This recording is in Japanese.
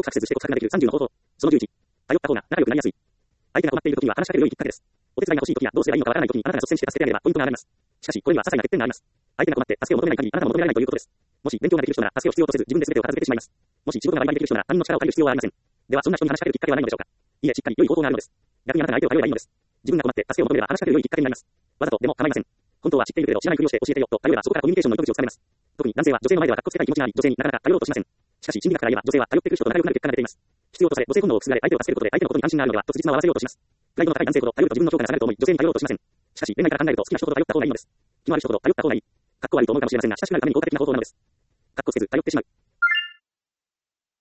アクセスして告白ができる30の方法。その11。頼った方が仲良くなりやすい。相手が困っているときには話しかける良いきっかけです。お手伝いが欲しいときやどうすればいいのかわからないときにあなたが率先して助けてあげればポイントが上がります。しかし、これには些細な欠点があります。相手が困って助けを求めない限りあなたも求められないということです。もし勉強ができる人なら助けを必要とせず自分で全てを片付けてしまいます。もし仕事がバリバリできる人なら他人の力を借りる必要はありません。ではそんな人に話しかけるきっかけはないのでしょうか。いえ、しっかり良い方法があるのです。逆にあなたが相手を頼ればいいのです。自分が困って助けを求めれば話しかける良いきっかけになります。わざとでも構いません。本当は知っているけど知らないふりをして教えてよと頼ればそこからコミュニケーションの糸口をつかめます。特に男性は女性の前ではかっこつけたい気持ちがあり女性になかなか頼ろうとしません。しかし心理学から言えば女性は頼ってくる人と仲良くなる結果が出ています。必要とされ母性本能をくすぐられ相手を助けることで相手のことに安心があるのではと辻褄を合わせようとします。プライドの高い男性ほど頼ると自分の評価が下がると思い女性に頼ろうとしません。しかし恋愛から考えると好きな人ほど頼った方がいいのです。気のある人ほど頼った方がいい。かっこ悪いと思うかもしれませんが親しくなるために効果的な方法なのです。かっこつけず頼ってしまう。